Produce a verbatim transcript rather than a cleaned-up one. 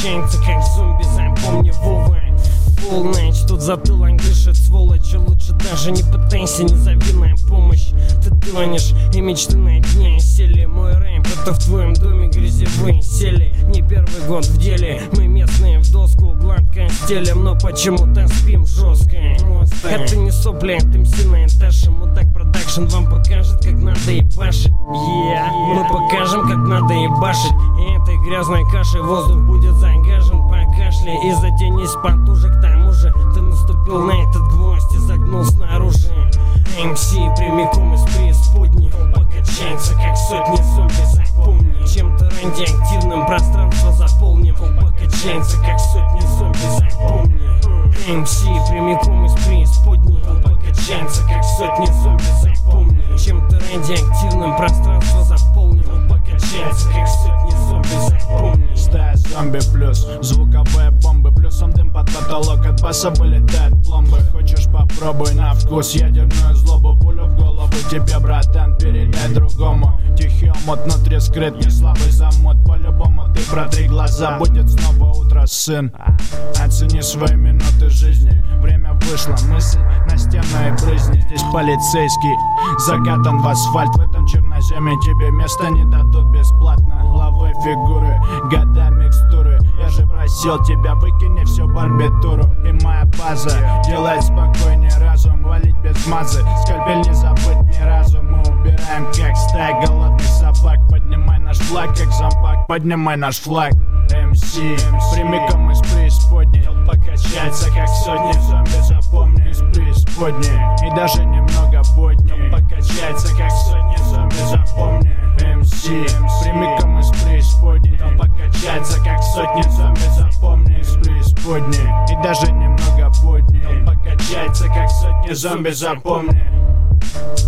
покачается, как зомби, запомни, Вова. Полная, тут затылок дышит, сволочь. Лучше даже не пытайся, незавидная помощь. Ты тонешь, и мечты на дне сели. Мой рэп, это в твоем доме грязевые сели. Не первый год в деле, мы местные в доску гладко стелем, но почему-то спим жестко. Это не сопли, это эм си на этаже. Мудак продакшн вам покажет, как надо ебашить. Yeah. Мы покажем, как надо ебашить. И этой грязной кашей воздух будет загажен. Покашляй и затянись потуже. К тому же ты наступил на этот гвоздь и загнул снаружи. эм си прямиком из преисподней. Покачается, как сотни зомби, запомни. Чем-то радиоактивным пространство заполним. Покачается, как сотни зомби, запомни. эм си прямиком из преисподней. Покачается, как сотни зомби, запомни. Чем-то радиоактивным пространство заполним. Покачается, как сотни зомби, запомни. Стая зомби плюс звуковые бомбы. Плюсом дым под потолок, от баса вылетает пломбы. Хочешь, попробуй на вкус ядерную злобу. Пулю в голову тебе, братан, передай другому. Тихий омут внутри скрыт, не слабый замут. По-любому ты протри глаза, будет снова утро, сын. Оцени свои минуты жизни. Время вышло, мысль на стену и брызни. Здесь полицейский закатан в асфальт. В этом черноземе тебе места не дадут бесплатно. Главой фигуры, года микстуры. Я же просил тебя, выкини всю барбитуру. И моя база делает спокойнее разум. Валить без мазы, скальпель не забыть ни разу. Мы убираем, как стая голодных собак. Поднимай наш флаг, как зомбак. Поднимай наш флаг. эм си, прямиком из преисподней. Покачается, как сотни зомби, запомни. Из преисподней, и даже немного подней. Покачается, как сотни зомби, запомни. эм си, прямиком из преисподней. Покачается, как сотни зомби, запомни. Из преисподней, и даже немного подней. Покачается, как сотни зомби, запомни.